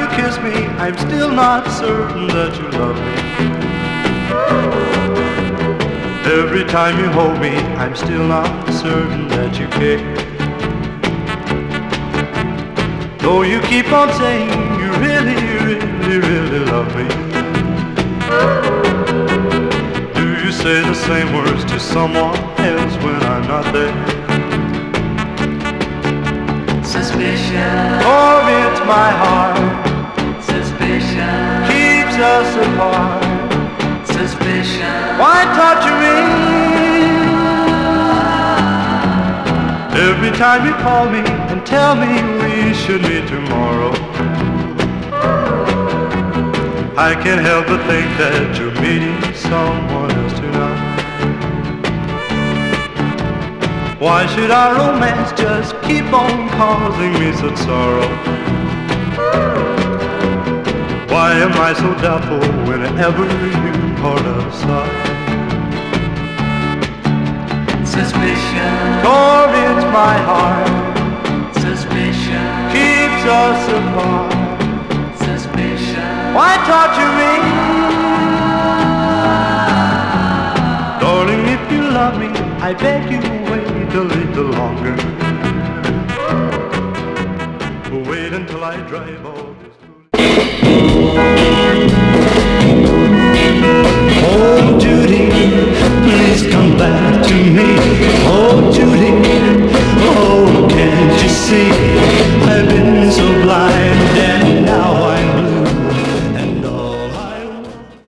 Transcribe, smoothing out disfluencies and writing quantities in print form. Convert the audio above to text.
kiss me, I'm still not certain that you love me. Every time you hold me, I'm still not certain that you care. Though you keep on saying you really, really, really love me. Do you say the same words to someone else when I'm not there? Suspicion Torments my heart, Suspicion keeps us apart. Suspicion Why torture me? Every time you call me and tell me we should meet tomorrow, I can't help but think that you're meeting someone else tonight. Why should our romance just keep on causing me such sorrow? Why am I so doubtful whenever you are outside? Suspicion Torments my heart, Suspicion keeps us apart. Suspicion Why torture me? Darling, if you love me, I beg you wait a little longer. Wait until I drive all this foolish.